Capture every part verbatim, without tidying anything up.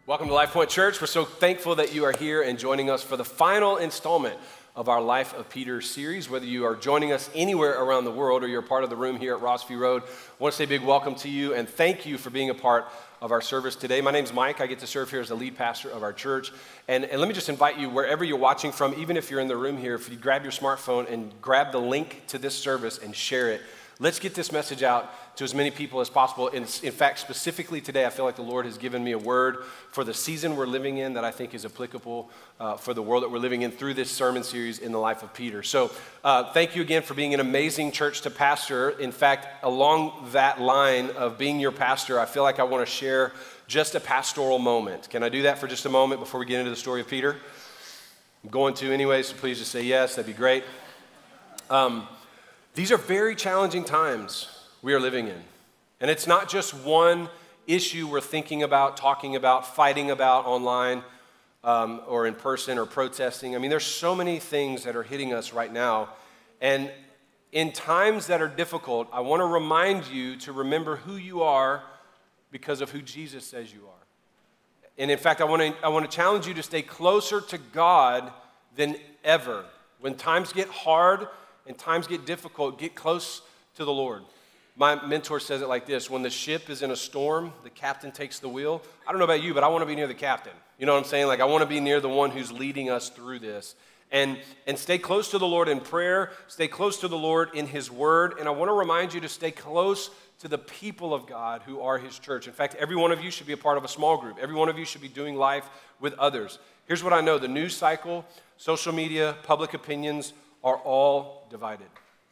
Welcome to Life Point Church. We're so thankful that you are here and joining us for the final installment of our Life of Peter series. Whether you are joining us anywhere around the world or you're part of the room here at Rossview Road, I want to say a big welcome to you and thank you for being a part of our service today. My name's Mike. I get to serve here as the lead pastor of our church. And, and let me just invite you, wherever you're watching from, even if you're in the room here, if you grab your smartphone and grab the link to this service and share it. Let's get this message out to as many people as possible. In, in fact, specifically today, I feel like the Lord has given me a word for the season we're living in that I think is applicable uh, for the world that we're living in through this sermon series in the life of Peter. So uh, thank you again for being an amazing church to pastor. In fact, along that line of being your pastor, I feel like I want to share just a pastoral moment. Can I do that for just a moment before we get into the story of Peter? I'm going to anyway, so please just say yes. That'd be great. Um, These are very challenging times we are living in. And it's not just one issue we're thinking about, talking about, fighting about online um, or in person or protesting. I mean, there's so many things that are hitting us right now. And in times that are difficult, I want to remind you to remember who you are because of who Jesus says you are. And in fact, I want to I want to challenge you to stay closer to God than ever. When times get hard, and times get difficult, get close to the Lord. My mentor says it like this: when the ship is in a storm, the captain takes the wheel. I don't know about you, but I want to be near the captain. You know what I'm saying? Like, I want to be near the one who's leading us through this. And, and stay close to the Lord in prayer, stay close to the Lord in His Word, and I want to remind you to stay close to the people of God who are His church. In fact, every one of you should be a part of a small group. Every one of you should be doing life with others. Here's what I know: the news cycle, social media, public opinions are all divided.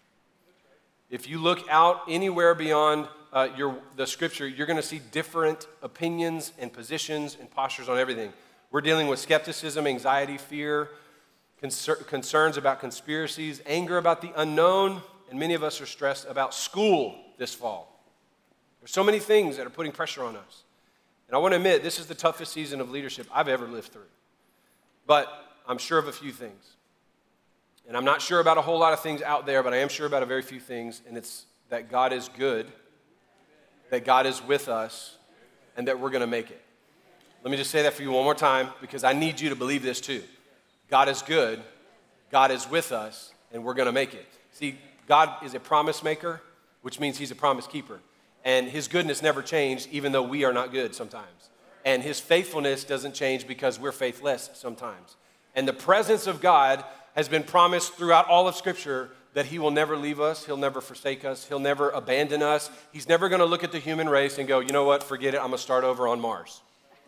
If you look out anywhere beyond uh, your, the scripture, you're going to see different opinions and positions and postures on everything. We're dealing with skepticism, anxiety, fear, concer- concerns about conspiracies, anger about the unknown, and many of us are stressed about school this fall. There's so many things that are putting pressure on us. And I want to admit, this is the toughest season of leadership I've ever lived through. But I'm sure of a few things. And I'm not sure about a whole lot of things out there, but I am sure about a very few things, and it's that God is good, that God is with us, and that we're going to make it. Let me just say that for you one more time, because I need you to believe this too. God is good, God is with us, and we're going to make it. See, God is a promise maker, which means He's a promise keeper. And His goodness never changed, even though we are not good sometimes. And His faithfulness doesn't change because we're faithless sometimes. And the presence of God has been promised throughout all of Scripture that He will never leave us, He'll never forsake us, He'll never abandon us. He's never going to look at the human race and go, you know what, forget it, I'm going to start over on Mars.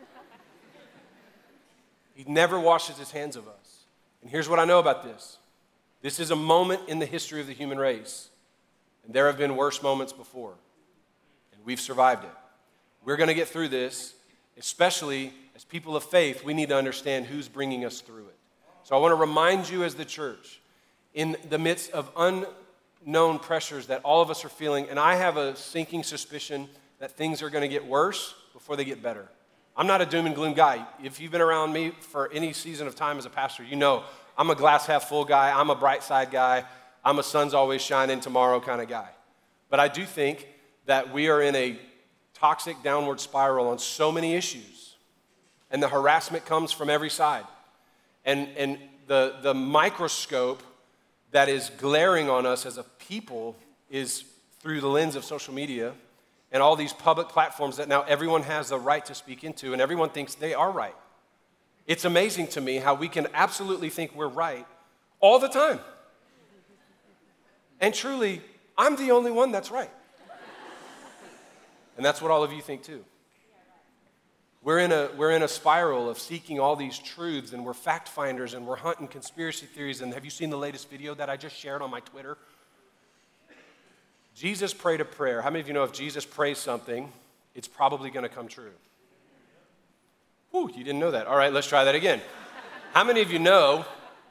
He never washes His hands of us. And here's what I know about this. This is a moment in the history of the human race. And there have been worse moments before. And we've survived it. We're going to get through this, especially as people of faith. We need to understand who's bringing us through it. So I want to remind you as the church, in the midst of unknown pressures that all of us are feeling, and I have a sinking suspicion that things are going to get worse before they get better. I'm not a doom and gloom guy. If you've been around me for any season of time as a pastor, you know I'm a glass half full guy. I'm a bright side guy. I'm a sun's always shining tomorrow kind of guy. But I do think that we are in a toxic downward spiral on so many issues, and the harassment comes from every side. And, and the, the microscope that is glaring on us as a people is through the lens of social media and all these public platforms that now everyone has the right to speak into, and everyone thinks they are right. It's amazing to me how we can absolutely think we're right all the time. And truly, I'm the only one that's right. And that's what all of you think too. We're in a we're in a spiral of seeking all these truths, and we're fact finders, and we're hunting conspiracy theories. And have you seen the latest video that I just shared on my Twitter? Jesus prayed a prayer. How many of you know if Jesus prays something, it's probably going to come true? Whew, you didn't know that. All right, let's try that again. How many of you know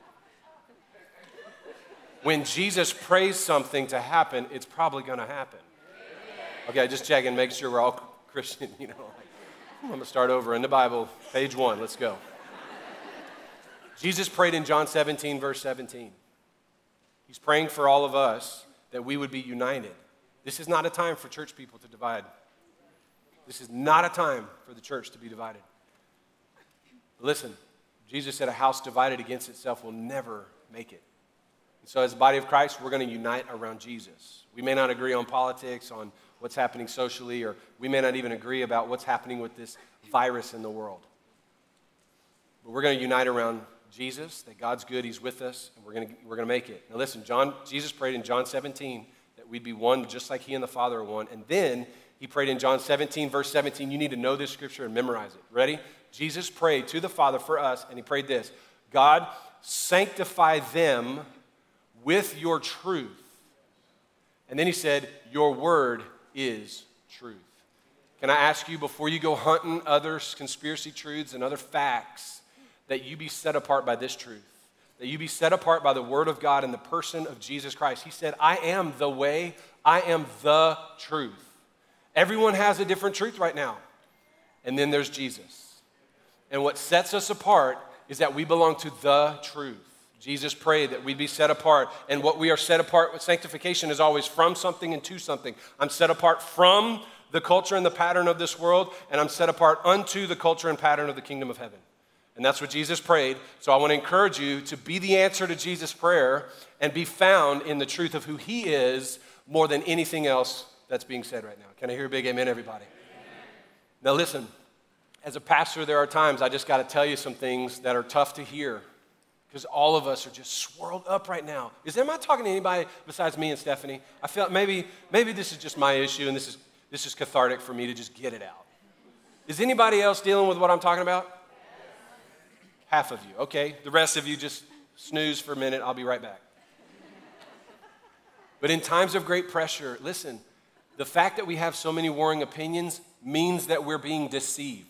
when Jesus prays something to happen, it's probably going to happen? Okay, just checking, making sure we're all Christian, you know. I'm going to start over in the Bible, page one. Let's go. Jesus prayed in John seventeen, verse seventeen. He's praying for all of us that we would be united. This is not a time for church people to divide. This is not a time for the church to be divided. Listen, Jesus said a house divided against itself will never make it. And so as the body of Christ, we're going to unite around Jesus. We may not agree on politics, on what's happening socially, or we may not even agree about what's happening with this virus in the world. But we're going to unite around Jesus, that God's good, he's with us, and we're going to, we're going to make it. Now listen, John, Jesus prayed in John seventeen that we'd be one just like he and the Father are one. And then he prayed in John seventeen, verse seventeen. You need to know this scripture and memorize it. Ready? Jesus prayed to the Father for us, and he prayed this: God, sanctify them with your truth. And then he said, your word is truth. Can I ask you, before you go hunting other conspiracy truths and other facts, that you be set apart by this truth, that you be set apart by the word of God and the person of Jesus Christ. He said, I am the way, I am the truth. Everyone has a different truth right now. And then there's Jesus. And what sets us apart is that we belong to the truth. Jesus prayed that we'd be set apart. And what we are set apart with sanctification is always from something and to something. I'm set apart from the culture and the pattern of this world, and I'm set apart unto the culture and pattern of the kingdom of heaven. And that's what Jesus prayed. So I want to encourage you to be the answer to Jesus' prayer and be found in the truth of who he is more than anything else that's being said right now. Can I hear a big amen, everybody? Amen. Now listen, as a pastor, there are times I just got to tell you some things that are tough to hear because all of us are just swirled up right now. Is am I talking to anybody besides me and Stephanie? I feel maybe maybe this is just my issue and this is this is cathartic for me to just get it out. Is anybody else dealing with what I'm talking about? Half of you, okay. The rest of you just snooze for a minute. I'll be right back. But in times of great pressure, listen, the fact that we have so many warring opinions means that we're being deceived.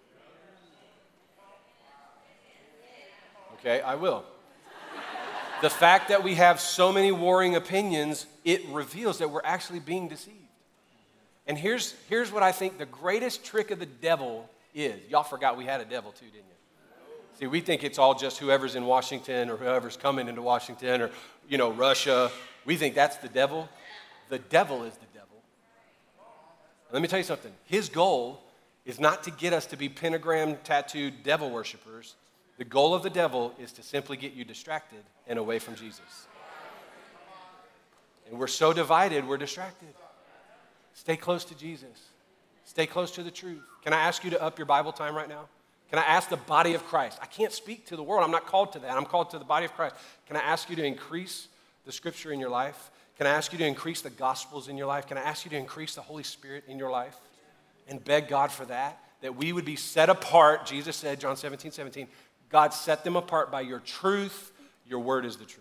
Okay, I will. The fact that we have so many warring opinions, it reveals that we're actually being deceived. And here's, here's what I think the greatest trick of the devil is. Y'all forgot we had a devil too, didn't you? See, we think it's all just whoever's in Washington or whoever's coming into Washington or, you know, Russia. We think that's the devil. The devil is the devil. Let me tell you something. His goal is not to get us to be pentagram tattooed devil worshipers. The goal of the devil is to simply get you distracted and away from Jesus. And we're so divided, we're distracted. Stay close to Jesus. Stay close to the truth. Can I ask you to up your Bible time right now? Can I ask the body of Christ? I can't speak to the world. I'm not called to that. I'm called to the body of Christ. Can I ask you to increase the scripture in your life? Can I ask you to increase the gospels in your life? Can I ask you to increase the Holy Spirit in your life? And beg God for that, that we would be set apart. Jesus said, John seventeen, seventeen, God set them apart by your truth. Your word is the truth.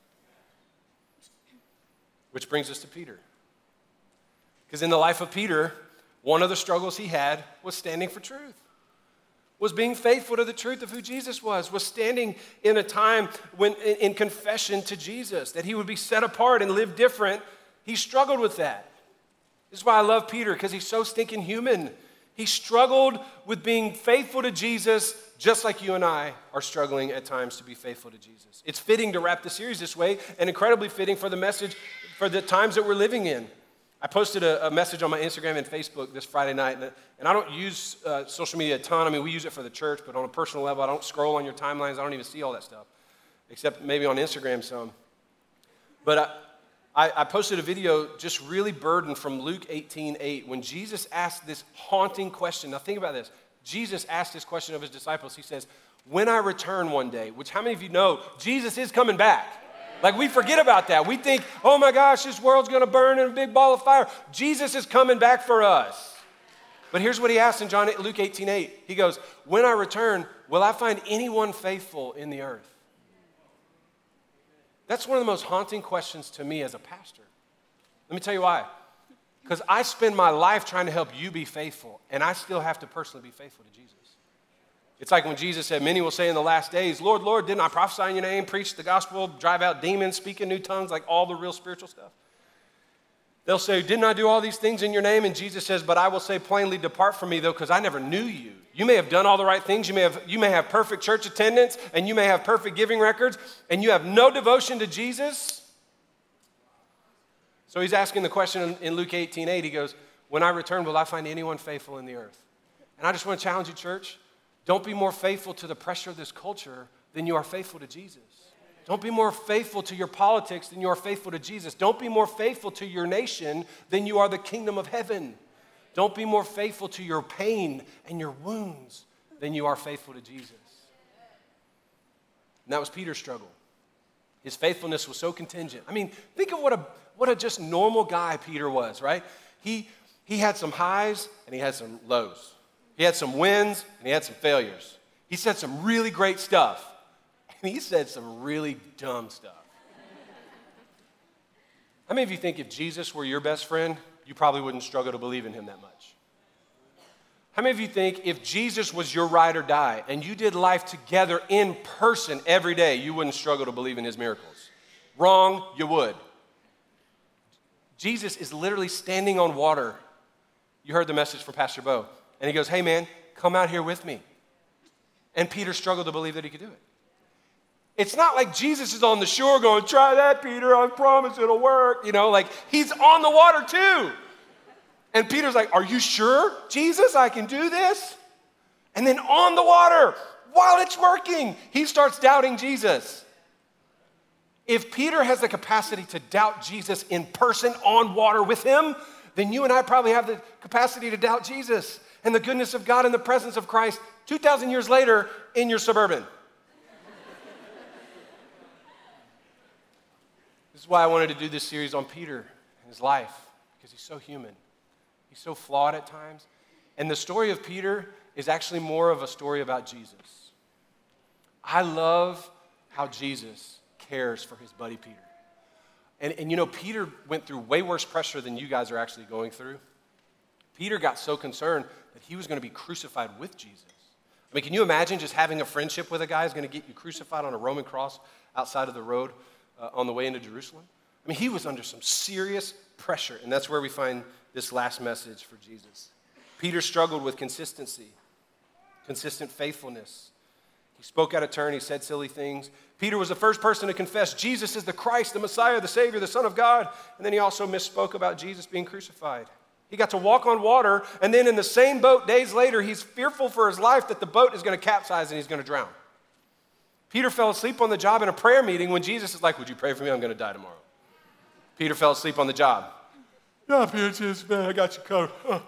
Which brings us to Peter. Because in the life of Peter, one of the struggles he had was standing for truth. Was being faithful to the truth of who Jesus was, was standing in a time when in confession to Jesus, that he would be set apart and live different. He struggled with that. This is why I love Peter, because he's so stinking human. He struggled with being faithful to Jesus, just like you and I are struggling at times to be faithful to Jesus. It's fitting to wrap the series this way, and incredibly fitting for the message, for the times that we're living in. I posted a, a message on my Instagram and Facebook this Friday night, and, and I don't use uh, social media a ton. I mean, we use it for the church, but on a personal level, I don't scroll on your timelines. I don't even see all that stuff, except maybe on Instagram some. But I, I, I posted a video just really burdened from Luke eighteen eight, when Jesus asked this haunting question. Now think about this. Jesus asked this question of his disciples. He says, when I return one day, which how many of you know Jesus is coming back? Like we forget about that. We think, oh my gosh, this world's going to burn in a big ball of fire. Jesus is coming back for us. But here's what he asked in John, Luke eighteen eight. He goes, when I return, will I find anyone faithful in the earth? That's one of the most haunting questions to me as a pastor. Let me tell you why. Because I spend my life trying to help you be faithful, and I still have to personally be faithful to Jesus. It's like when Jesus said, many will say in the last days, Lord, Lord, didn't I prophesy in your name, preach the gospel, drive out demons, speak in new tongues, like all the real spiritual stuff? They'll say, didn't I do all these things in your name? And Jesus says, but I will say plainly, depart from me, though, because I never knew you. You may have done all the right things. You may have, you may have perfect church attendance, and you may have perfect giving records, and you have no devotion to Jesus. So he's asking the question in Luke eighteen eight. He goes, when I return, will I find anyone faithful in the earth? And I just want to challenge you, church. Don't be more faithful to the pressure of this culture than you are faithful to Jesus. Don't be more faithful to your politics than you are faithful to Jesus. Don't be more faithful to your nation than you are the kingdom of heaven. Don't be more faithful to your pain and your wounds than you are faithful to Jesus. And that was Peter's struggle. His faithfulness was so contingent. I mean, think of what a what a just normal guy Peter was, right? He, he had some highs and he had some lows. He had some wins and he had some failures. He said some really great stuff and he said some really dumb stuff. How many of you think if Jesus were your best friend, you probably wouldn't struggle to believe in him that much? How many of you think if Jesus was your ride or die and you did life together in person every day, you wouldn't struggle to believe in his miracles? Wrong, you would. Jesus is literally standing on water. You heard the message from Pastor Bo. And he goes, hey man, come out here with me. And Peter struggled to believe that he could do it. It's not like Jesus is on the shore going, try that, Peter, I promise it'll work. You know, like he's on the water too. And Peter's like, are you sure, Jesus, I can do this? And then on the water, while it's working, he starts doubting Jesus. If Peter has the capacity to doubt Jesus in person on water with him, then you and I probably have the capacity to doubt Jesus and the goodness of God and the presence of Christ two thousand years later in your Suburban. This is why I wanted to do this series on Peter and his life, because he's so human. He's so flawed at times. And the story of Peter is actually more of a story about Jesus. I love how Jesus cares for his buddy Peter. And, and you know, Peter went through way worse pressure than you guys are actually going through. Peter got so concerned that he was going to be crucified with Jesus. I mean, can you imagine just having a friendship with a guy who's going to get you crucified on a Roman cross outside of the road uh, on the way into Jerusalem? I mean, he was under some serious pressure, and that's where we find this last message for Jesus. Peter struggled with consistency, consistent faithfulness. He spoke out of turn. He said silly things. Peter was the first person to confess Jesus is the Christ, the Messiah, the Savior, the Son of God. And then he also misspoke about Jesus being crucified. He got to walk on water, and then in the same boat days later, he's fearful for his life that the boat is going to capsize and he's going to drown. Peter fell asleep on the job in a prayer meeting when Jesus is like, would you pray for me? I'm going to die tomorrow. Peter fell asleep on the job. Yeah, Peter, Jesus, man, I got you covered.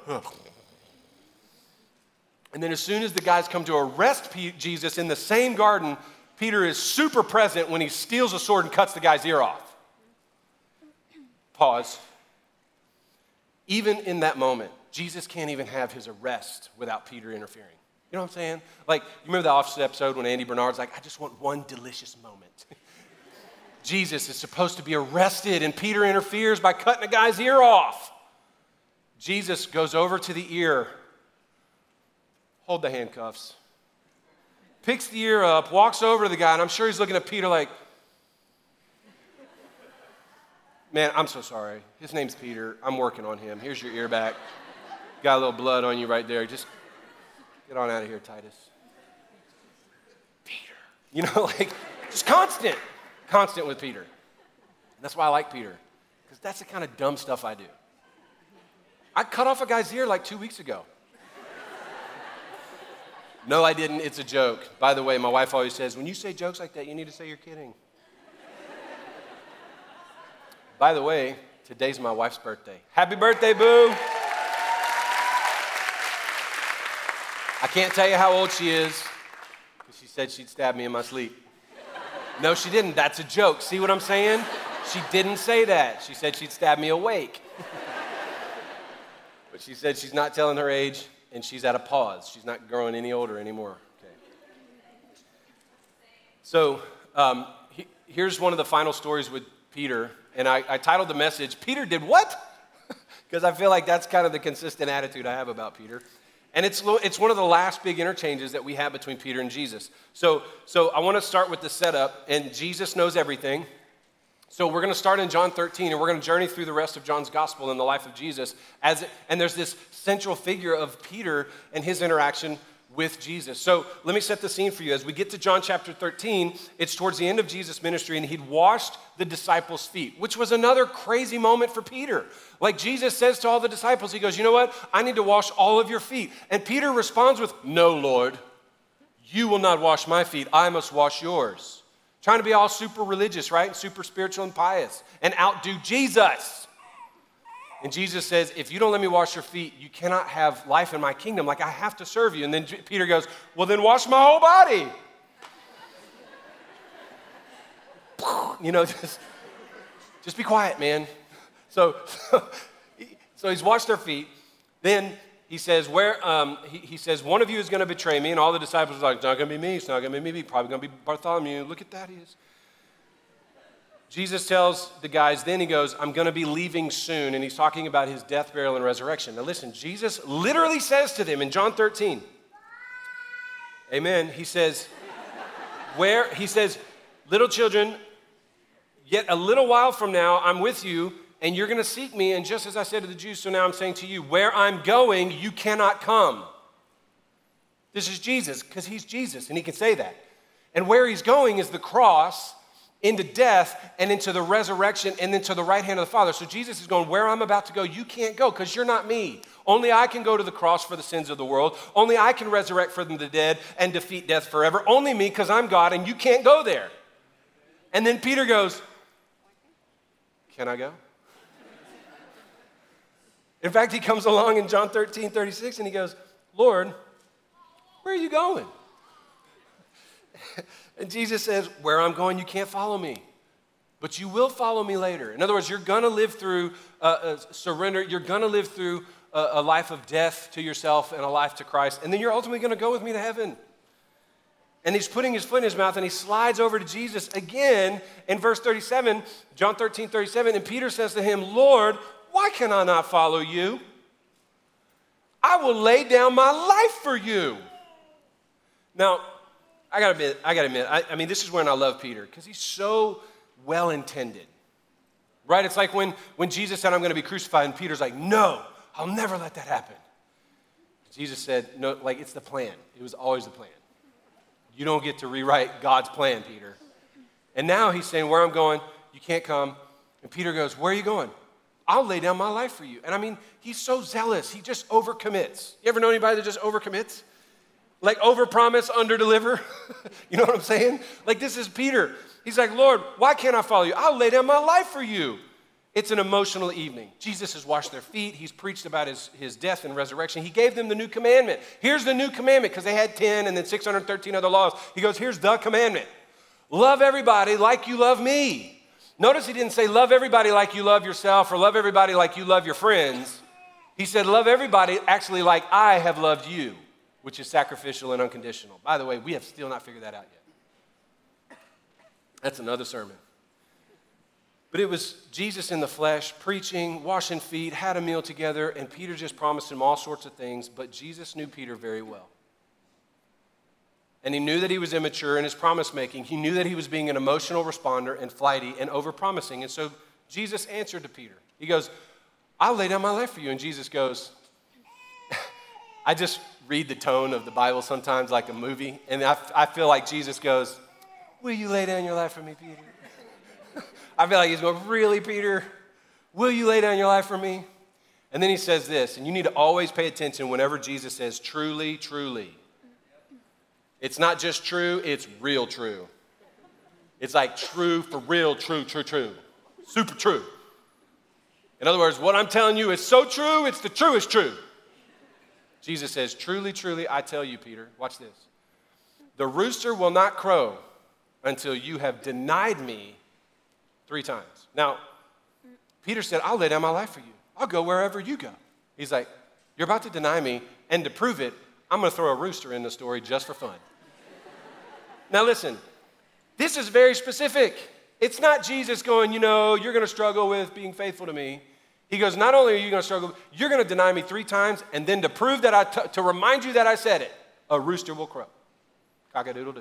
And then as soon as the guys come to arrest Jesus in the same garden, Peter is super present when he steals a sword and cuts the guy's ear off. Pause. Even in that moment, Jesus can't even have his arrest without Peter interfering. You know what I'm saying? Like, you remember the Office episode when Andy Bernard's like, I just want one delicious moment. Jesus is supposed to be arrested, and Peter interferes by cutting a guy's ear off. Jesus goes over to the ear. Hold the handcuffs. Picks the ear up, walks over to the guy, and I'm sure he's looking at Peter like, man, I'm so sorry. His name's Peter. I'm working on him. Here's your ear back. Got a little blood on you right there. Just get on out of here, Titus. Peter. You know, like, just constant. Constant with Peter. And that's why I like Peter, because that's the kind of dumb stuff I do. I cut off a guy's ear like two weeks ago. No, I didn't. It's a joke. By the way, my wife always says, when you say jokes like that, you need to say you're kidding. By the way, today's my wife's birthday. Happy birthday, boo. I can't tell you how old she is, because she said she'd stab me in my sleep. No, she didn't. That's a joke. See what I'm saying? She didn't say that. She said she'd stab me awake. But she said she's not telling her age, and she's at a pause. She's not growing any older anymore. Okay. So um, he, here's one of the final stories with Peter, and I, I titled the message, Peter Did What? Because I feel like that's kind of the consistent attitude I have about Peter. And it's, it's one of the last big interchanges that we have between Peter and Jesus. So, so I want to start with the setup, and Jesus knows everything. So we're going to start in John thirteen, and we're going to journey through the rest of John's gospel in the life of Jesus. As it, and there's this central figure of Peter and his interaction with Jesus. So let me set the scene for you. As we get to John chapter thirteen, it's towards the end of Jesus' ministry, and he'd washed the disciples' feet, which was another crazy moment for Peter. Like Jesus says to all the disciples, he goes, you know what? I need to wash all of your feet. And Peter responds with, no, Lord. You will not wash my feet. I must wash yours. Trying to be all super religious, right? And super spiritual and pious and outdo Jesus. And Jesus says, if you don't let me wash your feet, you cannot have life in my kingdom. Like, I have to serve you. And then Peter goes, well, then wash my whole body. You know, just, just be quiet, man. So, so he's washed their feet. Then he says, where, um, he, he says, one of you is going to betray me. And all the disciples are like, it's not going to be me. It's not going to be me. Probably going to be Bartholomew. Look at that, he is. Jesus tells the guys, then he goes, I'm going to be leaving soon. And he's talking about his death, burial, and resurrection. Now listen, Jesus literally says to them in John thirteen, amen, he says, where, he says, little children, yet a little while from now, I'm with you, and you're going to seek me. And just as I said to the Jews, so now I'm saying to you, where I'm going, you cannot come. This is Jesus, because he's Jesus, and he can say that. And where he's going is the cross, into death, and into the resurrection, and into the right hand of the Father. So Jesus is going, where I'm about to go, you can't go, because you're not me. Only I can go to the cross for the sins of the world. Only I can resurrect from the dead and defeat death forever. Only me, because I'm God, and you can't go there. And then Peter goes, can I go? In fact, he comes along in John thirteen, thirty-six, and he goes, Lord, where are you going? And Jesus says, where I'm going, you can't follow me, but you will follow me later. In other words, you're going to live through uh, a surrender. You're going to live through a, a life of death to yourself and a life to Christ, and then you're ultimately going to go with me to heaven. And he's putting his foot in his mouth, and he slides over to Jesus again in verse thirty-seven, John thirteen, thirty-seven, and Peter says to him, Lord, why can I not follow you? I will lay down my life for you. Now, I gotta admit, I gotta admit, I, I mean, this is when I love Peter, because he's so well-intended, right? It's like when, when Jesus said, I'm gonna be crucified, and Peter's like, no, I'll never let that happen. Jesus said, no, like, it's the plan. It was always the plan. You don't get to rewrite God's plan, Peter. And now he's saying, where I'm going, you can't come. And Peter goes, where are you going? I'll lay down my life for you. And I mean, he's so zealous. He just overcommits. You ever know anybody that just overcommits? Like overpromise, underdeliver? You know what I'm saying? Like, this is Peter. He's like, Lord, why can't I follow you? I'll lay down my life for you. It's an emotional evening. Jesus has washed their feet. He's preached about his, his death and resurrection. He gave them the new commandment. Here's the new commandment, because they had ten and then six hundred thirteen other laws. He goes, here's the commandment. Love everybody like you love me. Notice he didn't say love everybody like you love yourself or love everybody like you love your friends. He said love everybody actually like I have loved you, which is sacrificial and unconditional. By the way, we have still not figured that out yet. That's another sermon. But it was Jesus in the flesh, preaching, washing feet, had a meal together, and Peter just promised him all sorts of things, but Jesus knew Peter very well. And he knew that he was immature in his promise making. He knew that he was being an emotional responder and flighty and over-promising. And so Jesus answered to Peter. He goes, I'll lay down my life for you. And Jesus goes, I just read the tone of the Bible sometimes like a movie, and I, I feel like Jesus goes, will you lay down your life for me, Peter? I feel like he's going, really, Peter? Will you lay down your life for me? And then he says this, and you need to always pay attention whenever Jesus says, truly, truly. It's not just true, it's real true. It's like true for real, true, true, true. Super true. In other words, what I'm telling you is so true, it's the truest true. Jesus says, truly, truly, I tell you, Peter, watch this. The rooster will not crow until you have denied me three times. Now, Peter said, I'll lay down my life for you. I'll go wherever you go. He's like, you're about to deny me, and to prove it, I'm going to throw a rooster in the story just for fun. Now listen, this is very specific. It's not Jesus going, you know, you're going to struggle with being faithful to me. He goes, not only are you going to struggle, you're going to deny me three times, and then to prove that I, t- to remind you that I said it, a rooster will crow. Cock-a-doodle-doo.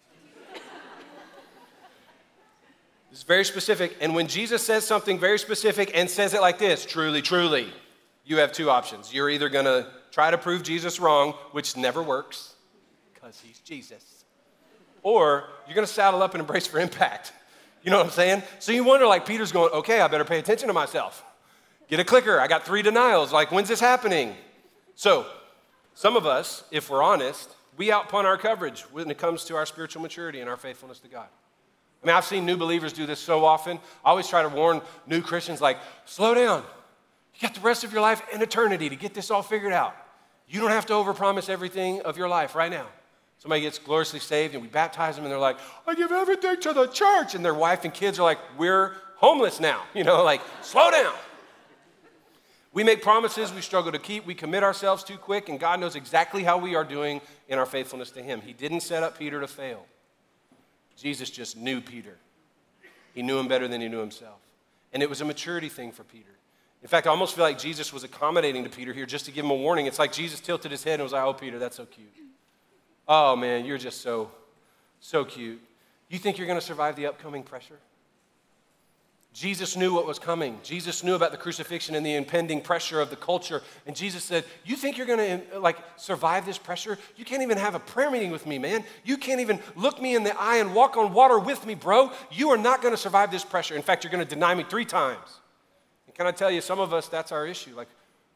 This is very specific, and when Jesus says something very specific and says it like this, truly, truly, you have two options. You're either going to try to prove Jesus wrong, which never works, because he's Jesus, or you're going to saddle up and embrace for impact. You know what I'm saying? So you wonder, like, Peter's going, okay, I better pay attention to myself. Get a clicker. I got three denials. Like, when's this happening? So some of us, if we're honest, we outpunt our coverage when it comes to our spiritual maturity and our faithfulness to God. I mean, I've seen new believers do this so often. I always try to warn new Christians, like, slow down. You got the rest of your life and eternity to get this all figured out. You don't have to overpromise everything of your life right now. Somebody gets gloriously saved and we baptize them and they're like, I give everything to the church. And their wife and kids are like, we're homeless now. You know, like, slow down. We make promises we struggle to keep. We commit ourselves too quick, and God knows exactly how we are doing in our faithfulness to him. He didn't set up Peter to fail. Jesus just knew Peter. He knew him better than he knew himself. And it was a maturity thing for Peter. In fact, I almost feel like Jesus was accommodating to Peter here just to give him a warning. It's like Jesus tilted his head and was like, oh, Peter, that's so cute. Oh, man, you're just so, so cute. You think you're going to survive the upcoming pressure? Jesus knew what was coming. Jesus knew about the crucifixion and the impending pressure of the culture. And Jesus said, you think you're going to like survive this pressure? You can't even have a prayer meeting with me, man. You can't even look me in the eye and walk on water with me, bro. You are not going to survive this pressure. In fact, you're going to deny me three times. And can I tell you, some of us, that's our issue. Like,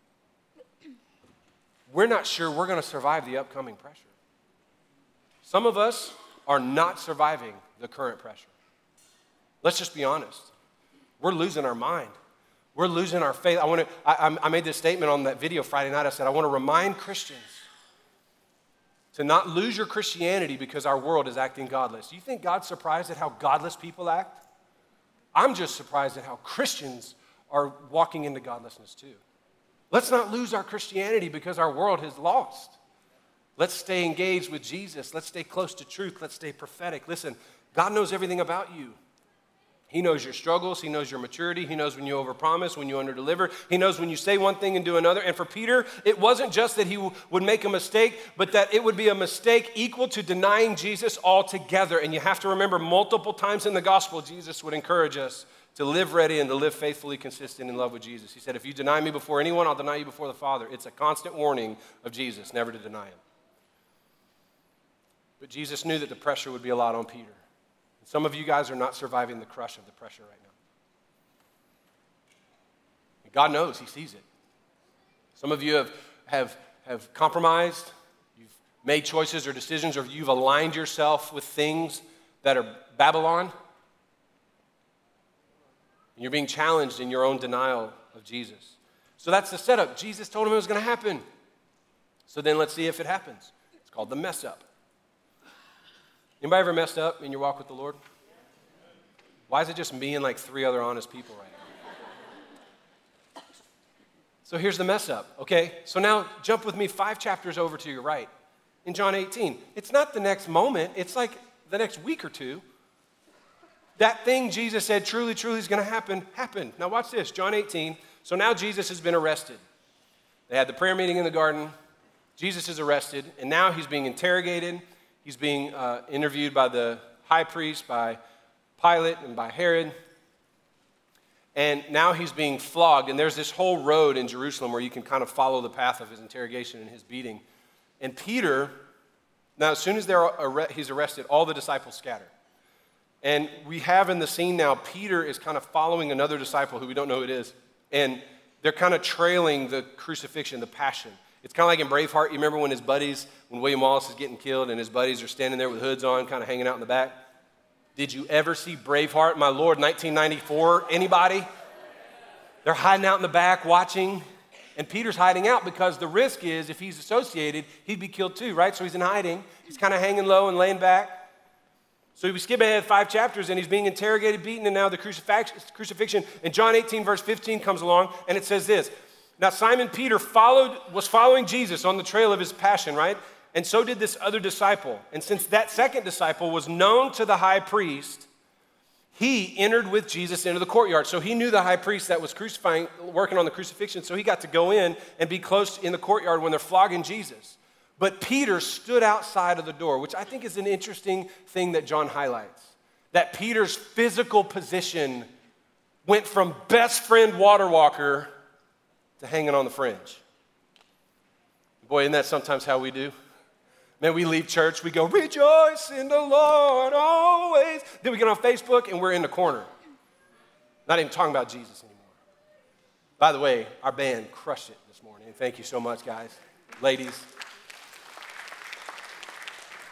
we're not sure we're going to survive the upcoming pressure. Some of us are not surviving the current pressure. Let's just be honest. We're losing our mind. We're losing our faith. I want to. I, I made this statement on that video Friday night. I said, I want to remind Christians to not lose your Christianity because our world is acting godless. You think God's surprised at how godless people act? I'm just surprised at how Christians are walking into godlessness too. Let's not lose our Christianity because our world has lost. Let's stay engaged with Jesus. Let's stay close to truth. Let's stay prophetic. Listen, God knows everything about you. He knows your struggles. He knows your maturity. He knows when you overpromise, when you underdeliver. He knows when you say one thing and do another. And for Peter, it wasn't just that he w- would make a mistake, but that it would be a mistake equal to denying Jesus altogether. And you have to remember, multiple times in the gospel, Jesus would encourage us to live ready and to live faithfully consistent in love with Jesus. He said, if you deny me before anyone, I'll deny you before the Father. It's a constant warning of Jesus, never to deny him. But Jesus knew that the pressure would be a lot on Peter. Some of you guys are not surviving the crush of the pressure right now. God knows, he sees it. Some of you have, have, have compromised, you've made choices or decisions, or you've aligned yourself with things that are Babylon. And you're being challenged in your own denial of Jesus. So that's the setup. Jesus told him it was going to happen. So then let's see if it happens. It's called the mess up. Anybody ever messed up in your walk with the Lord? Why is it just me and like three other honest people right now? So here's the mess up, okay? So now jump with me five chapters over to your right. In John eighteen, it's not the next moment, it's like the next week or two. That thing Jesus said truly, truly is going to happen, happened. Now watch this, John eighteen. So now Jesus has been arrested. They had the prayer meeting in the garden. Jesus is arrested, and now he's being interrogated. He's being uh, interviewed by the high priest, by Pilate, and by Herod. And now he's being flogged. And there's this whole road in Jerusalem where you can kind of follow the path of his interrogation and his beating. And Peter, now as soon as they're ar- he's arrested, all the disciples scatter. And we have in the scene now, Peter is kind of following another disciple who we don't know who it is. And they're kind of trailing the crucifixion, the passion. It's kind of like in Braveheart. You remember when his buddies, when William Wallace is getting killed and his buddies are standing there with hoods on, kind of hanging out in the back? Did you ever see Braveheart, my Lord, nineteen ninety-four? Anybody? They're hiding out in the back watching, and Peter's hiding out because the risk is if he's associated, he'd be killed too, right? So he's in hiding. He's kind of hanging low and laying back. So we skip ahead five chapters, and he's being interrogated, beaten, and now the crucifixion. And John eighteen, verse fifteen comes along, and it says this. Now, Simon Peter followed, was following Jesus on the trail of his passion, right? And so did this other disciple. And since that second disciple was known to the high priest, he entered with Jesus into the courtyard. So he knew the high priest that was crucifying, working on the crucifixion, so he got to go in and be close in the courtyard when they're flogging Jesus. But Peter stood outside of the door, which I think is an interesting thing that John highlights. That Peter's physical position went from best friend water walker to hanging on the fringe. Boy, isn't that sometimes how we do? Man, we leave church, we go, rejoice in the Lord always. Then we get on Facebook and we're in the corner. Not even talking about Jesus anymore. By the way, our band crushed it this morning. Thank you so much, guys. Ladies.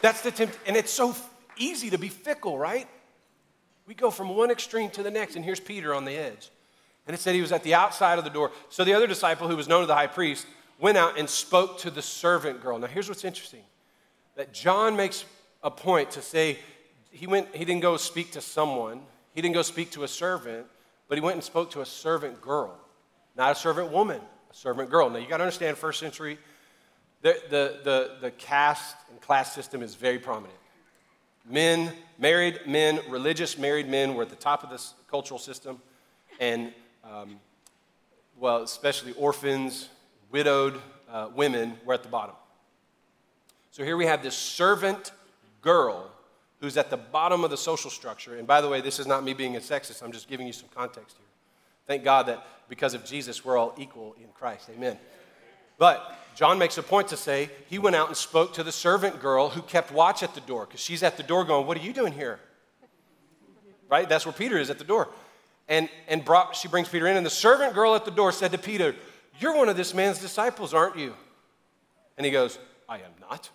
That's the tempt, and it's so easy to be fickle, right? We go from one extreme to the next, and here's Peter on the edge. And it said he was at the outside of the door. So the other disciple, who was known to the high priest, went out and spoke to the servant girl. Now here's what's interesting, that John makes a point to say he went. He didn't go speak to someone. He didn't go speak to a servant, but he went and spoke to a servant girl, not a servant woman, a servant girl. Now you got to understand, first century, the, the, the, the caste and class system is very prominent. Men, married men, religious married men were at the top of this cultural system, and um, well, especially orphans, widowed uh, women were at the bottom. So here we have this servant girl who's at the bottom of the social structure. And by the way, this is not me being a sexist. I'm just giving you some context here. Thank God that because of Jesus, we're all equal in Christ. Amen. But John makes a point to say he went out and spoke to the servant girl who kept watch at the door, because she's at the door going, what are you doing here? Right? That's where Peter is, at the door. And, and brought, she brings Peter in, and the servant girl at the door said to Peter, you're one of this man's disciples, aren't you? And he goes, I am not.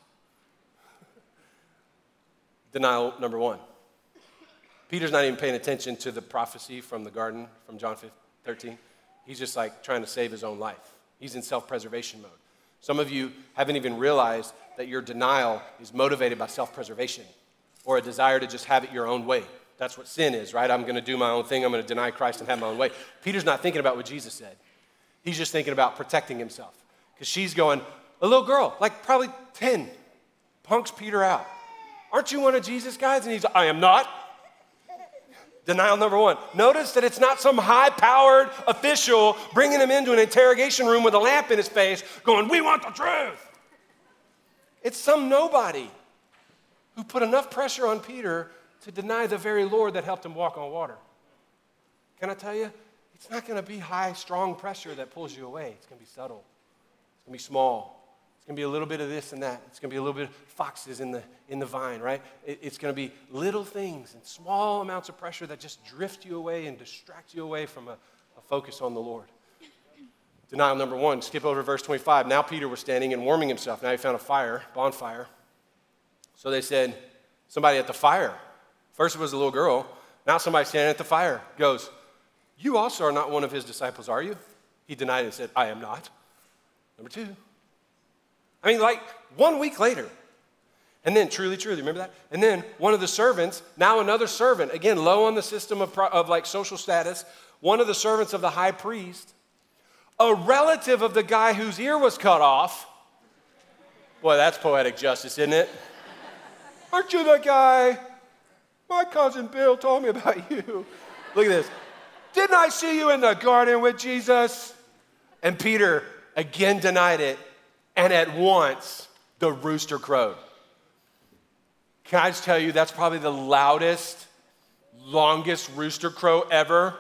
Denial number one. Peter's not even paying attention to the prophecy from the garden from John thirteen. He's just like trying to save his own life. He's in self-preservation mode. Some of you haven't even realized that your denial is motivated by self-preservation or a desire to just have it your own way. That's what sin is, right? I'm going to do my own thing. I'm going to deny Christ and have my own way. Peter's not thinking about what Jesus said. He's just thinking about protecting himself, because she's going, a little girl, like probably ten, punks Peter out. Aren't you one of Jesus' guys? And he's, I am not. Denial number one. Notice that it's not some high-powered official bringing him into an interrogation room with a lamp in his face going, we want the truth. It's some nobody who put enough pressure on Peter to deny the very Lord that helped him walk on water. Can I tell you? It's not going to be high, strong pressure that pulls you away. It's going to be subtle. It's going to be small. It's going to be a little bit of this and that. It's going to be a little bit of foxes in the, in the vine, right? It, it's going to be little things and small amounts of pressure that just drift you away and distract you away from a, a focus on the Lord. Denial number one, skip over to verse twenty-five. Now Peter was standing and warming himself. Now he found a fire, bonfire. So they said, somebody at the fire. First it was a little girl. Now somebody standing at the fire goes, you also are not one of his disciples, are you? He denied it and said, I am not. Number two. I mean, like one week later. And then, truly, truly, remember that? And then one of the servants, now another servant, again, low on the system of, of like social status, one of the servants of the high priest, a relative of the guy whose ear was cut off. Boy, that's poetic justice, isn't it? Aren't you the guy? My cousin Bill told me about you. Look at this. Didn't I see you in the garden with Jesus? And Peter again denied it. And at once, the rooster crowed. Can I just tell you, that's probably the loudest, longest rooster crow ever.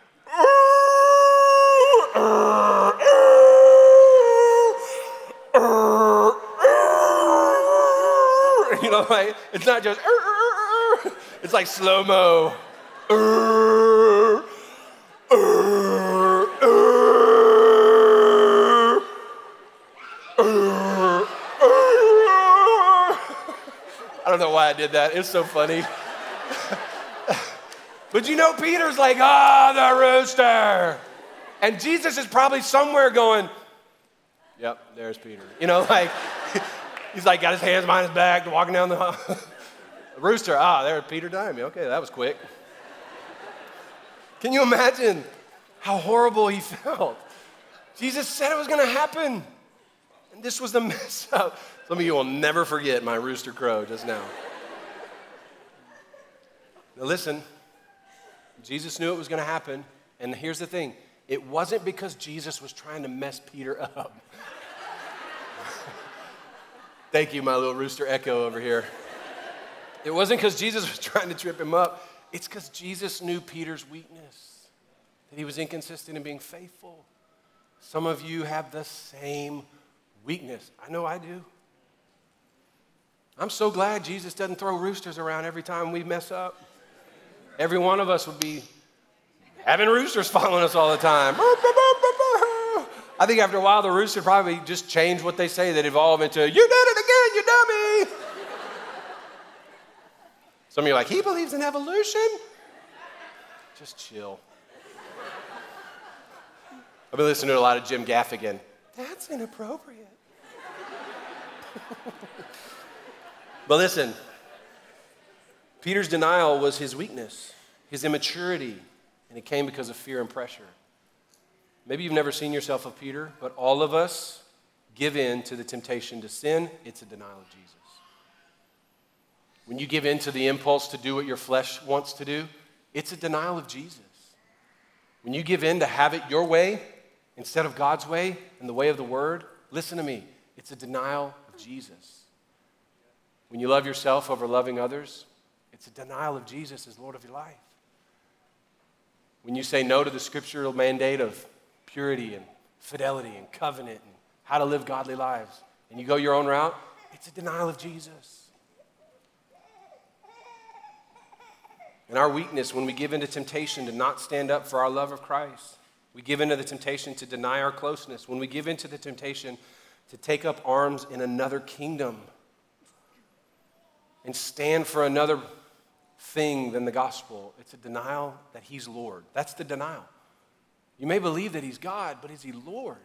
You know, like, it's not just, it's like slow-mo. I don't know why I did that. It's so funny. But you know, Peter's like, ah, oh, the rooster. And Jesus is probably somewhere going, yep, there's Peter. You know, like, he's like got his hands behind his back, walking down the hall. Rooster, ah, there's Peter dying me. Okay, that was quick. Can you imagine how horrible he felt? Jesus said it was going to happen. And this was the mess up. Some of you will never forget my rooster crow just now. Now listen, Jesus knew it was going to happen. And here's the thing. It wasn't because Jesus was trying to mess Peter up. Thank you, my little rooster echo over here. It wasn't because Jesus was trying to trip him up. It's because Jesus knew Peter's weakness, that he was inconsistent in being faithful. Some of you have the same weakness. I know I do. I'm so glad Jesus doesn't throw roosters around every time we mess up. Every one of us would be having roosters following us all the time. I think after a while, the rooster probably just changed what they say. They'd evolve into, you did it again, you dummy. Some of you are like, he believes in evolution? Just chill. I've been listening to a lot of Jim Gaffigan. That's inappropriate. But listen, Peter's denial was his weakness, his immaturity, and it came because of fear and pressure. Maybe you've never seen yourself of Peter, but all of us give in to the temptation to sin. It's a denial of Jesus. When you give in to the impulse to do what your flesh wants to do, it's a denial of Jesus. When you give in to have it your way instead of God's way and the way of the word, listen to me, it's a denial of Jesus. When you love yourself over loving others, it's a denial of Jesus as Lord of your life. When you say no to the scriptural mandate of purity and fidelity and covenant and how to live godly lives, and you go your own route, it's a denial of Jesus. And our weakness, when we give into temptation to not stand up for our love of Christ, we give into the temptation to deny our closeness, when we give into the temptation to take up arms in another kingdom and stand for another thing than the gospel, it's a denial that he's Lord. That's the denial. You may believe that he's God, but is he Lord?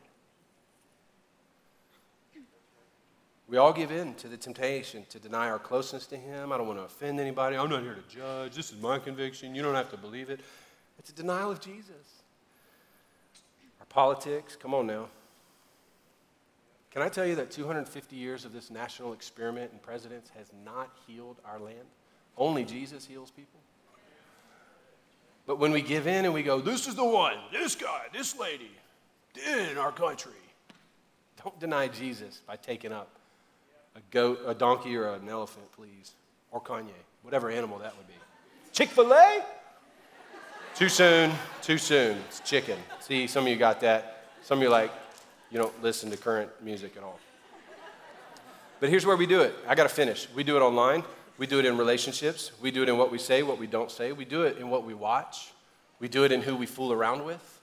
We all give in to the temptation to deny our closeness to him. I don't want to offend anybody. I'm not here to judge. This is my conviction. You don't have to believe it. It's a denial of Jesus. Our politics, come on now. Can I tell you that two hundred fifty years of this national experiment in presidents has not healed our land? Only Jesus heals people. But when we give in and we go, this is the one, this guy, this lady, did in our country. Don't deny Jesus by taking up a goat, a donkey, or an elephant, please. Or Kanye, whatever animal that would be. Chick-fil-A? Too soon, too soon. It's chicken. See, some of you got that. Some of you are like, you don't listen to current music at all. But here's where we do it. I got to finish. We do it online. We do it in relationships. We do it in what we say, what we don't say. We do it in what we watch. We do it in who we fool around with.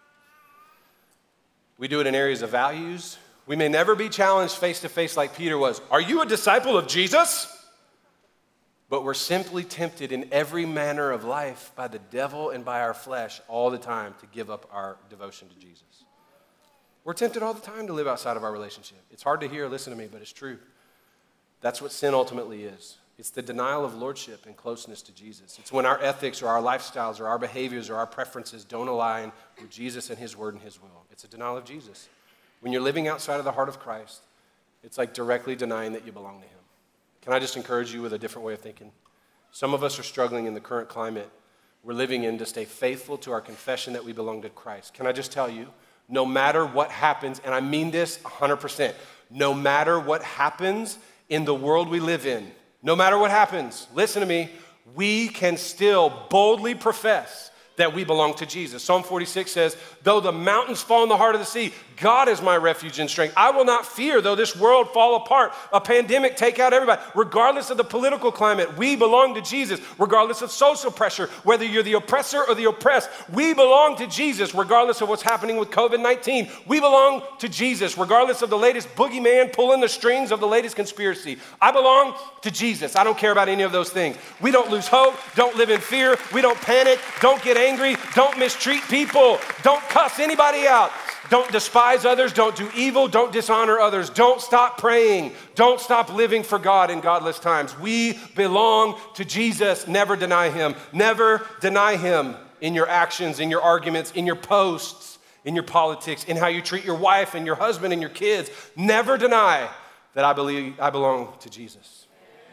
We do it in areas of values. We may never be challenged face to face like Peter was. Are you a disciple of Jesus? But we're simply tempted in every manner of life by the devil and by our flesh all the time to give up our devotion to Jesus. We're tempted all the time to live outside of our relationship. It's hard to hear, listen to me, but it's true. That's what sin ultimately is. It's the denial of lordship and closeness to Jesus. It's when our ethics or our lifestyles or our behaviors or our preferences don't align with Jesus and his word and his will. It's a denial of Jesus. When you're living outside of the heart of Christ, it's like directly denying that you belong to him. Can I just encourage you with a different way of thinking? Some of us are struggling in the current climate we're living in to stay faithful to our confession that we belong to Christ. Can I just tell you, no matter what happens, and I mean this one hundred percent, no matter what happens in the world we live in, no matter what happens, listen to me, we can still boldly profess that we belong to Jesus. Psalm forty-six says, though the mountains fall in the heart of the sea, God is my refuge and strength. I will not fear though this world fall apart, a pandemic take out everybody. Regardless of the political climate, we belong to Jesus. Regardless of social pressure, whether you're the oppressor or the oppressed, we belong to Jesus. Regardless of what's happening with covid nineteen, we belong to Jesus. Regardless of the latest boogeyman pulling the strings of the latest conspiracy, I belong to Jesus. I don't care about any of those things. We don't lose hope, don't live in fear, we don't panic, don't get angry, don't mistreat people, don't cuss anybody out, don't despise others, don't do evil, don't dishonor others, don't stop praying, don't stop living for God in godless times. We belong to Jesus. Never deny him. Never deny him in your actions, in your arguments, in your posts, in your politics, in how you treat your wife and your husband and your kids. Never deny that I believe I belong to Jesus.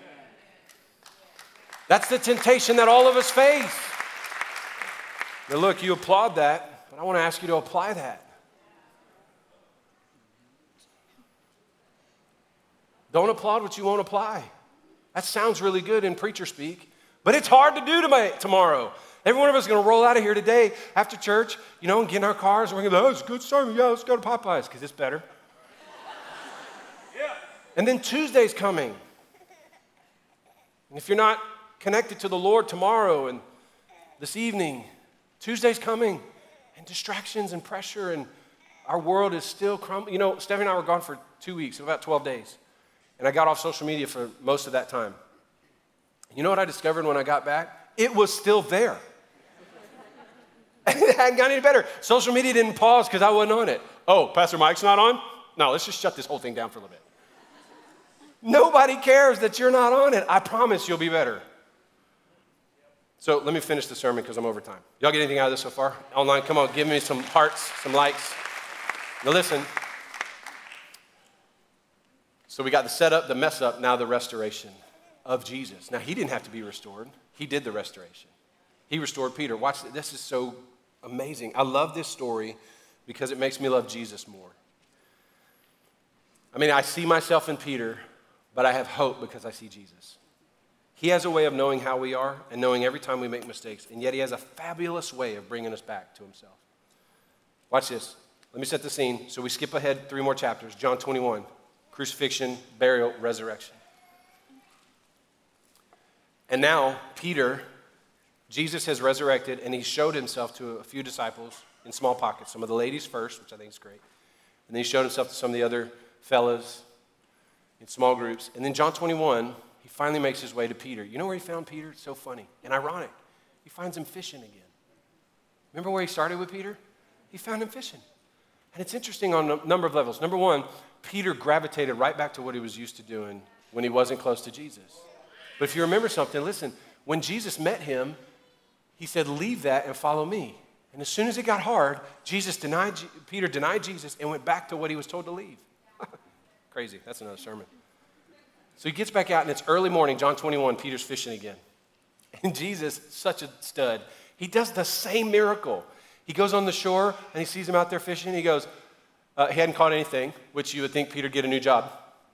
That's the temptation that all of us face. Now look, you applaud that, but I want to ask you to apply that. Don't applaud what you won't apply. That sounds really good in preacher speak, but it's hard to do tomorrow. Every one of us is going to roll out of here today after church, you know, and get in our cars, and we're going to go, oh, it's a good sermon. Yeah, let's go to Popeyes, because it's better. Yeah. And then Tuesday's coming. And if you're not connected to the Lord tomorrow and this evening, Tuesday's coming, and distractions and pressure, and our world is still crumbling. You know, Stephanie and I were gone for two weeks, about twelve days, and I got off social media for most of that time. You know what I discovered when I got back? It was still there. It hadn't gotten any better. Social media didn't pause because I wasn't on it. Oh, Pastor Mike's not on? No, let's just shut this whole thing down for a little bit. Nobody cares that you're not on it. I promise you'll be better. So let me finish the sermon because I'm over time. Y'all get anything out of this so far? Online, come on, give me some hearts, some likes. Now listen. So we got the setup, the mess up, now the restoration of Jesus. Now he didn't have to be restored. He did the restoration. He restored Peter. Watch this. This is so amazing. I love this story because it makes me love Jesus more. I mean, I see myself in Peter, but I have hope because I see Jesus. He has a way of knowing how we are and knowing every time we make mistakes, and yet he has a fabulous way of bringing us back to himself. Watch this. Let me set the scene. So we skip ahead three more chapters. John twenty-one, crucifixion, burial, resurrection. And now Peter, Jesus has resurrected, and he showed himself to a few disciples in small pockets. Some of the ladies first, which I think is great. And then he showed himself to some of the other fellas in small groups. And then John twenty-one, he finally makes his way to Peter. You know where he found Peter? It's so funny and ironic. He finds him fishing again. Remember where he started with Peter? He found him fishing. And it's interesting on a number of levels. Number one, Peter gravitated right back to what he was used to doing when he wasn't close to Jesus. But if you remember something, listen, when Jesus met him, he said, leave that and follow me. And as soon as it got hard, Jesus denied, Peter denied Jesus and went back to what he was told to leave. Crazy, that's another sermon. So he gets back out and it's early morning, John twenty-one, Peter's fishing again. And Jesus, such a stud, he does the same miracle. He goes on the shore and he sees him out there fishing. He goes, uh, he hadn't caught anything, which you would think Peter'd get a new job.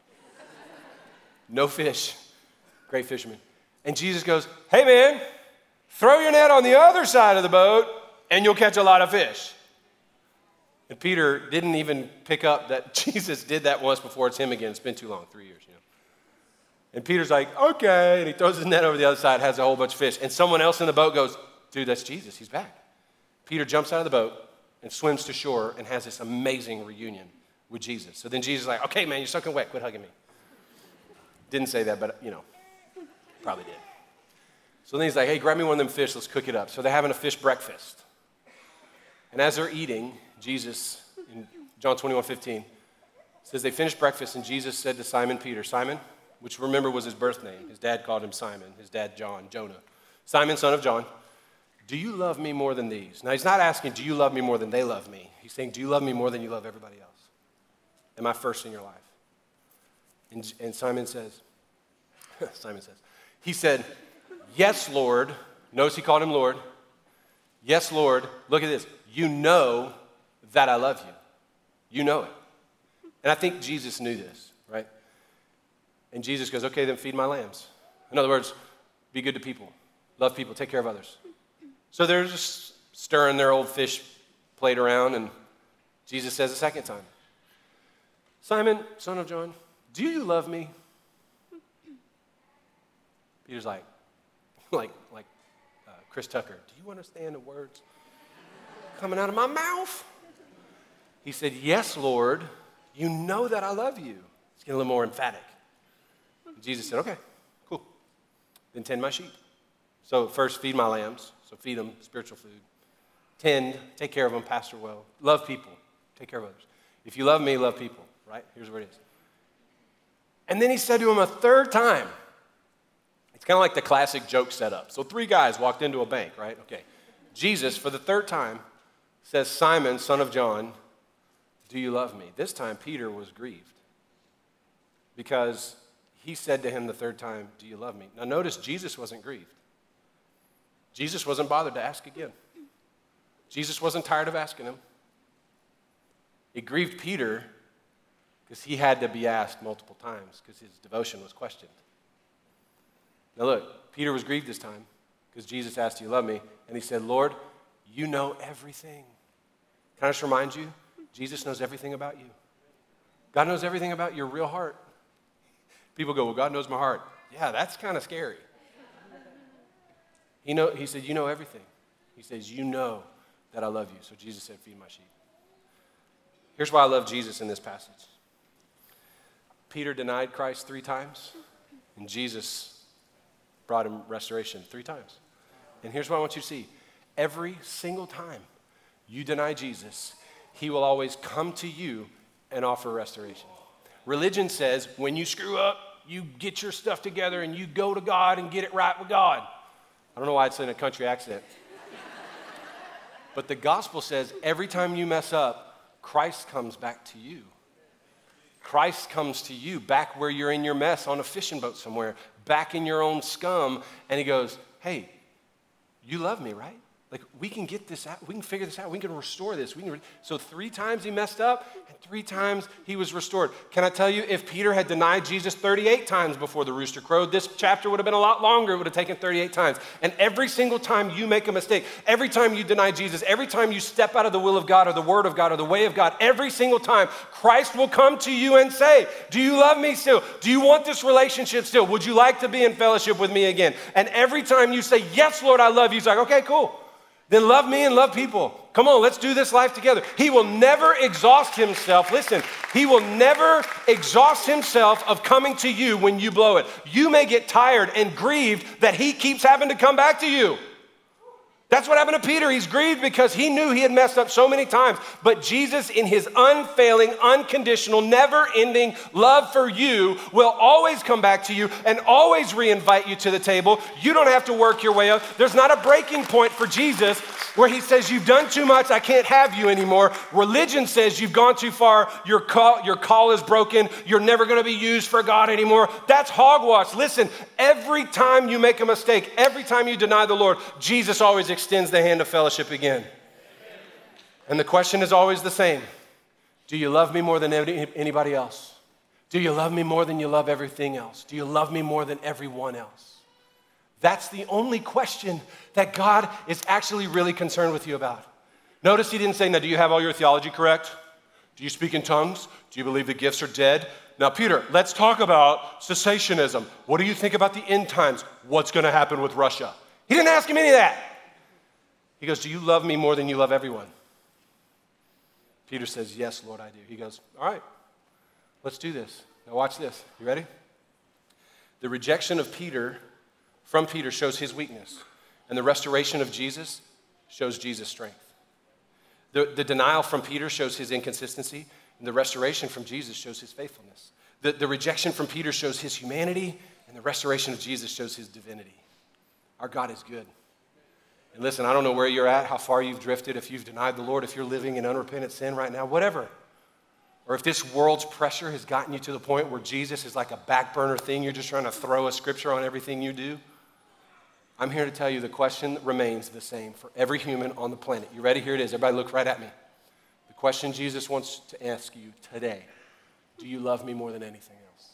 No fish. Great fisherman. And Jesus goes, hey man, throw your net on the other side of the boat and you'll catch a lot of fish. And Peter didn't even pick up that Jesus did that once before. It's him again. It's been too long, three years, you know. And Peter's like, okay. And he throws his net over the other side, has a whole bunch of fish. And someone else in the boat goes, dude, that's Jesus. He's back. Peter jumps out of the boat and swims to shore and has this amazing reunion with Jesus. So then Jesus is like, okay, man, you're soaking wet. Quit hugging me. Didn't say that, but, you know, probably did. So then he's like, hey, grab me one of them fish. Let's cook it up. So they're having a fish breakfast. And as they're eating, Jesus, in John twenty-one fifteen, says they finished breakfast, and Jesus said to Simon Peter, Simon, which remember was his birth name. His dad called him Simon. His dad, John, Jonah. Simon, son of John, do you love me more than these? Now, he's not asking, do you love me more than they love me? He's saying, do you love me more than you love everybody else? Am I first in your life? And, and Simon says, Simon says, he said, yes, Lord. Notice he called him Lord. Yes, Lord. Look at this. You know that I love you. You know it. And I think Jesus knew this, right? And Jesus goes, okay, then feed my lambs. In other words, be good to people. Love people. Take care of others. So they're just stirring their old fish plate around, and Jesus says a second time, Simon, son of John, do you love me? Peter's like, like, like uh, Chris Tucker, do you understand the words coming out of my mouth? He said, yes, Lord, you know that I love you. It's getting a little more emphatic. Jesus said, okay, cool. Then tend my sheep. So first, feed my lambs. So feed them spiritual food. Tend, take care of them, pastor well. Love people, take care of others. If you love me, love people, right? Here's what it is. And then he said to him a third time. It's kind of like the classic joke setup. So three guys walked into a bank, right? Okay. Jesus, for the third time, says, Simon, son of John, do you love me? This time, Peter was grieved because he said to him the third time, do you love me? Now notice, Jesus wasn't grieved. Jesus wasn't bothered to ask again. Jesus wasn't tired of asking him. It grieved Peter because he had to be asked multiple times because his devotion was questioned. Now look, Peter was grieved this time because Jesus asked, do you love me? And he said, Lord, you know everything. Can I just remind you, Jesus knows everything about you. God knows everything about your real heart. People go, well, God knows my heart. Yeah, that's kind of scary. He, know, he said, you know everything. He says, you know that I love you. So Jesus said, feed my sheep. Here's why I love Jesus in this passage. Peter denied Christ three times, and Jesus brought him restoration three times. And here's what I want you to see. Every single time you deny Jesus, he will always come to you and offer restoration. Religion says when you screw up, you get your stuff together and you go to God and get it right with God. I don't know why it's in a country accent. But the gospel says every time you mess up, Christ comes back to you. Christ comes to you back where you're in your mess on a fishing boat somewhere, back in your own scum, and he goes, hey, you love me, right? Like, we can get this out. We can figure this out. We can restore this. We can re- so three times he messed up, and three times he was restored. Can I tell you, if Peter had denied Jesus thirty-eight times before the rooster crowed, this chapter would have been a lot longer. It would have taken thirty-eight times. And every single time you make a mistake, every time you deny Jesus, every time you step out of the will of God or the word of God or the way of God, every single time, Christ will come to you and say, do you love me still? Do you want this relationship still? Would you like to be in fellowship with me again? And every time you say, yes, Lord, I love you, he's like, okay, cool. Then love me and love people. Come on, let's do this life together. He will never exhaust himself. Listen, he will never exhaust himself of coming to you when you blow it. You may get tired and grieved that he keeps having to come back to you. That's what happened to Peter. He's grieved because he knew he had messed up so many times. But Jesus, in his unfailing, unconditional, never-ending love for you, will always come back to you and always re-invite you to the table. You don't have to work your way up. There's not a breaking point for Jesus where he says, you've done too much, I can't have you anymore. Religion says you've gone too far, your call, your call is broken, you're never gonna be used for God anymore. That's hogwash. Listen, every time you make a mistake, every time you deny the Lord, Jesus always extends the hand of fellowship again. And the question is always the same. Do you love me more than anybody else? Do you love me more than you love everything else? Do you love me more than everyone else? That's the only question that God is actually really concerned with you about. Notice he didn't say, now, do you have all your theology correct? Do you speak in tongues? Do you believe the gifts are dead? Now, Peter, let's talk about cessationism. What do you think about the end times? What's going to happen with Russia? He didn't ask him any of that. He goes, do you love me more than you love everyone? Peter says, yes, Lord, I do. He goes, all right, let's do this. Now watch this. You ready? The rejection of Peter from Peter shows his weakness, and the restoration of Jesus shows Jesus' strength. The, the denial from Peter shows his inconsistency, and the restoration from Jesus shows his faithfulness. The, the rejection from Peter shows his humanity, and the restoration of Jesus shows his divinity. Our God is good. And listen, I don't know where you're at, how far you've drifted, if you've denied the Lord, if you're living in unrepentant sin right now, whatever. Or if this world's pressure has gotten you to the point where Jesus is like a back burner thing, you're just trying to throw a scripture on everything you do. I'm here to tell you the question remains the same for every human on the planet. You ready? Here it is. Everybody look right at me. The question Jesus wants to ask you today, do you love me more than anything else?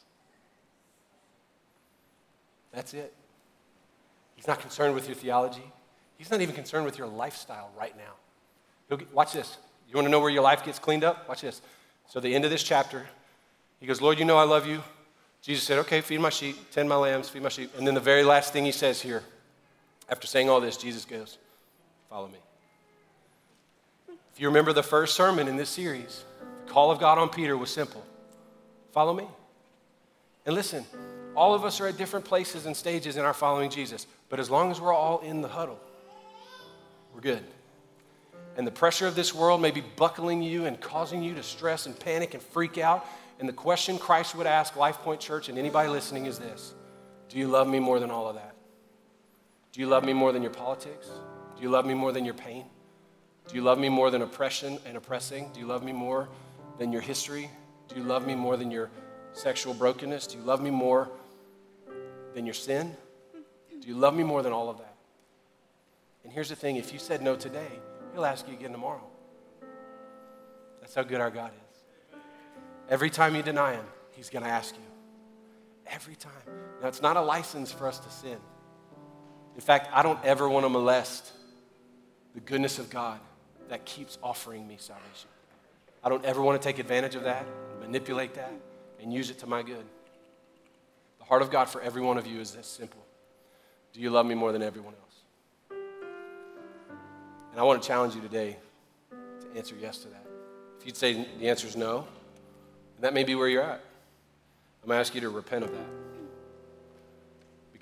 That's it. He's not concerned with your theology. He's not even concerned with your lifestyle right now. He'll get, watch this. You want to know where your life gets cleaned up? Watch this. So the end of this chapter, he goes, Lord, you know I love you. Jesus said, okay, feed my sheep, tend my lambs, feed my sheep. And then the very last thing he says here, after saying all this, Jesus goes, follow me. If you remember the first sermon in this series, the call of God on Peter was simple. Follow me. And listen, all of us are at different places and stages in our following Jesus, but as long as we're all in the huddle, we're good. And the pressure of this world may be buckling you and causing you to stress and panic and freak out. And the question Christ would ask Life Point Church and anybody listening is this: do you love me more than all of that? Do you love me more than your politics? Do you love me more than your pain? Do you love me more than oppression and oppressing? Do you love me more than your history? Do you love me more than your sexual brokenness? Do you love me more than your sin? Do you love me more than all of that? And here's the thing, if you said no today, he'll ask you again tomorrow. That's how good our God is. Every time you deny him, he's going to ask you. Every time. Now, it's not a license for us to sin. In fact, I don't ever want to molest the goodness of God that keeps offering me salvation. I don't ever want to take advantage of that, manipulate that, and use it to my good. The heart of God for every one of you is this simple. Do you love me more than everyone else? And I want to challenge you today to answer yes to that. If you'd say the answer is no, and that may be where you're at, I'm going to ask you to repent of that. Because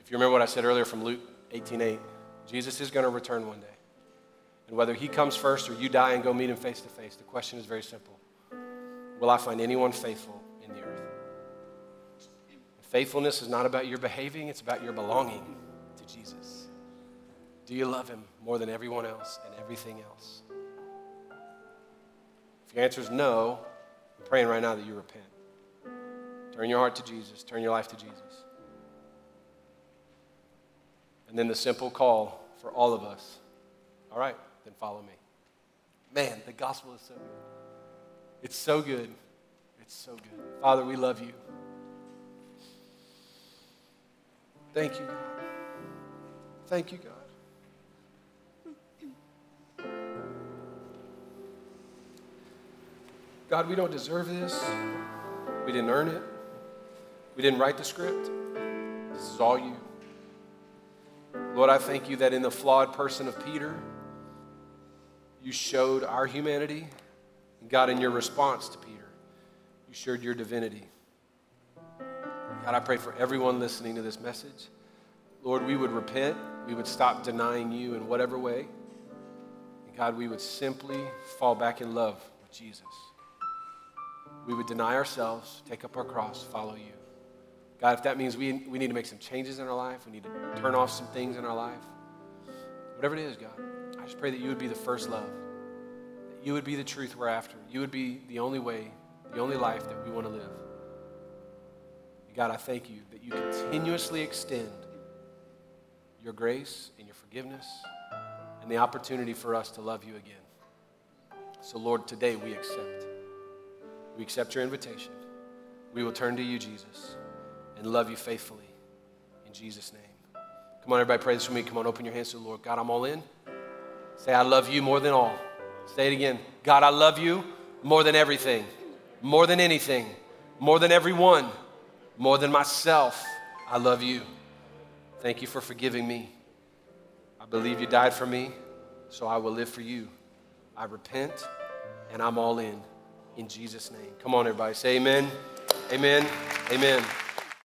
If you remember what I said earlier from Luke eighteen eight, Jesus is going to return one day. And whether he comes first or you die and go meet him face to face, the question is very simple. Will I find anyone faithful in the earth? Faithfulness is not about your behaving, it's about your belonging to Jesus. Do you love him more than everyone else and everything else? If your answer is no, I'm praying right now that you repent. Turn your heart to Jesus. Turn your life to Jesus. And then the simple call for all of us. All right, then follow me. Man, the gospel is so good. It's so good. It's so good. Father, we love you. Thank you, God. Thank you, God. God, we don't deserve this. We didn't earn it. We didn't write the script. This is all you. Lord, I thank you that in the flawed person of Peter, you showed our humanity. And God, in your response to Peter, you showed your divinity. God, I pray for everyone listening to this message. Lord, we would repent. We would stop denying you in whatever way. And God, we would simply fall back in love with Jesus. We would deny ourselves, take up our cross, follow you. God, if that means we, we need to make some changes in our life, we need to turn off some things in our life, whatever it is, God, I just pray that you would be the first love, that you would be the truth we're after. You would be the only way, the only life that we want to live. God, I thank you that you continuously extend your grace and your forgiveness and the opportunity for us to love you again. So, Lord, today we accept. We accept your invitation. We will turn to you, Jesus, and love you faithfully in Jesus' name. Come on, everybody, pray this with me. Come on, open your hands to the Lord. God, I'm all in. Say, I love you more than all. Say it again. God, I love you more than everything, more than anything, more than everyone, more than myself. I love you. Thank you for forgiving me. I believe you died for me, so I will live for you. I repent, and I'm all in, in Jesus' name. Come on, everybody. Say amen, amen, amen.